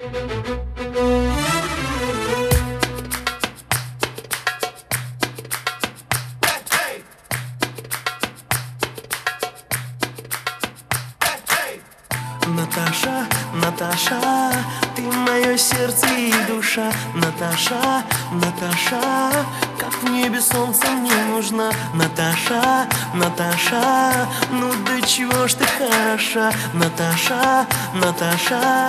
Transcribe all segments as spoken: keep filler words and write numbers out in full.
Наташа, Наташа, ты мое сердце и душа. Наташа, Наташа, как в небе солнце мне нужна. Наташа, Наташа, ну до чего ж ты хороша. Наташа, Наташа.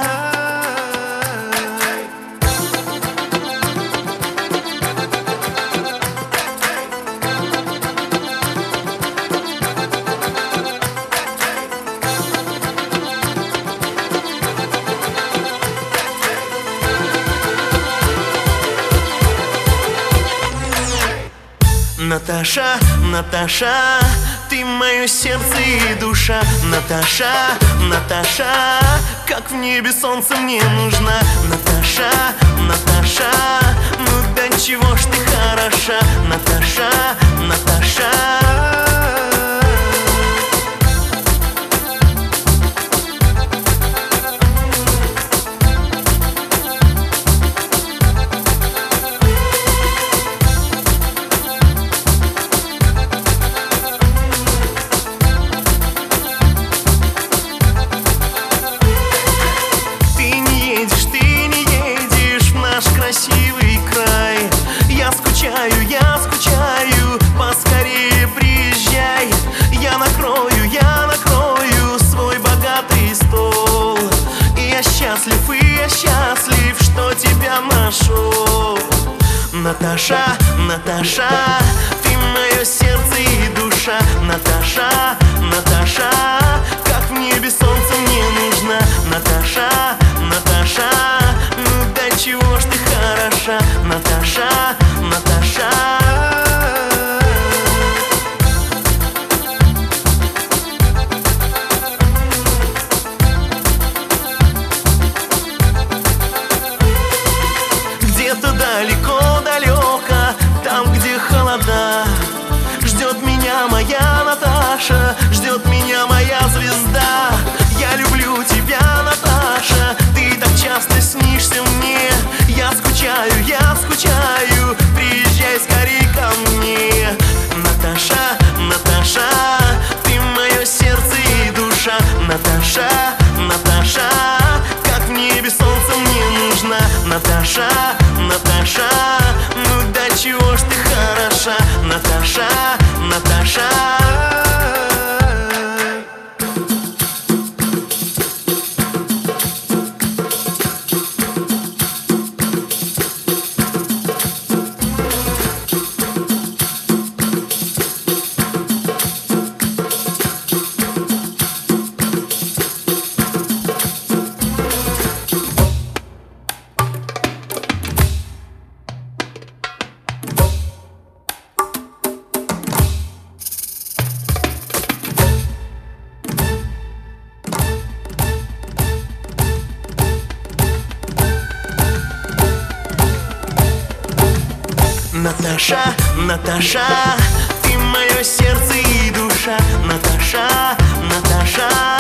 Наташа, Наташа, ты мое сердце и душа. Наташа, Наташа, как в небе солнце мне нужна. Наташа, Наташа, ну до чего ж ты хороша. Наташа, Наташа. Красивый край, я скучаю, я скучаю, поскорее приезжай. Я накрою, я накрою свой богатый стол. И я счастлив, и я счастлив, что тебя нашел. Наташа, Наташа, ты мое сердце и душа. Наташа, Наташа, как в небе солнце мне нужна. Наташа, Наташа, ну до чего ж ты хороша. Наташа, Наташа. Где-то далеко-далеко, там, где холода, ждет меня моя Наташа, ждет меня моя звезда. Я люблю тебя, Наташа, ты так часто снишься мне. Я скучаю, я скучаю, приезжай скорей ко мне. Наташа, Наташа, ты мое сердце и душа. Наташа, Наташа, как в небе солнце мне нужна. Наташа, Наташа, ну до чего ж ты хороша. Наташа, Наташа. Наташа, Наташа, ты мое сердце и душа. Наташа, Наташа.